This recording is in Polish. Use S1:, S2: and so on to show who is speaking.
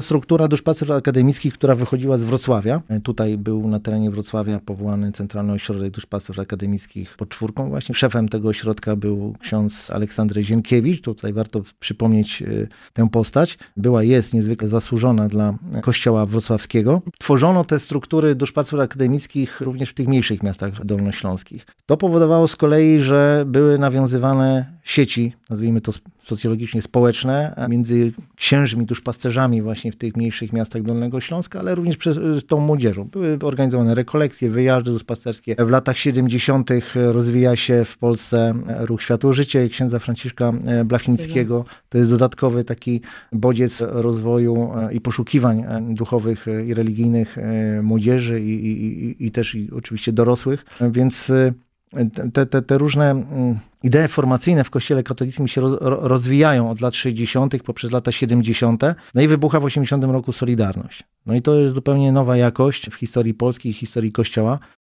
S1: struktura duszpasterstw akademickich, która wychodziła z Wrocławia. Tutaj był na terenie Wrocławia powołany Centralny Ośrodek Duszpasterstw Akademickich pod Czwórką. Właśnie szefem tego ośrodka był ksiądz Aleksander Zienkiewicz. Tutaj warto przypomnieć tę postać. Jest niezwykle zasłużona dla Kościoła wrocławskiego. Tworzono te struktury duszpasterstw akademickich również w tych mniejszych miastach dolnośląskich. To powodowało z kolei, że były nawiązywane sieci, nazwijmy to socjologicznie społeczne, między księżmi, duszpasterzami właśnie w tych mniejszych miastach Dolnego Śląska, ale również przez tą młodzieżą. Były organizowane rekolekcje, wyjazdy duszpasterskie. W latach 70. rozwija się w Polsce ruch Światło-Życie księdza Franciszka Blachnickiego. To jest dodatkowy taki bodziec rozwoju i poszukiwań duchowych i religijnych młodzieży i też oczywiście dorosłych. Więc te różne idee formacyjne w Kościele katolickim się rozwijają od lat 60. poprzez lata 70. No i wybucha w 80 roku Solidarność. No i to jest zupełnie nowa jakość w historii Polski i historii Kościoła.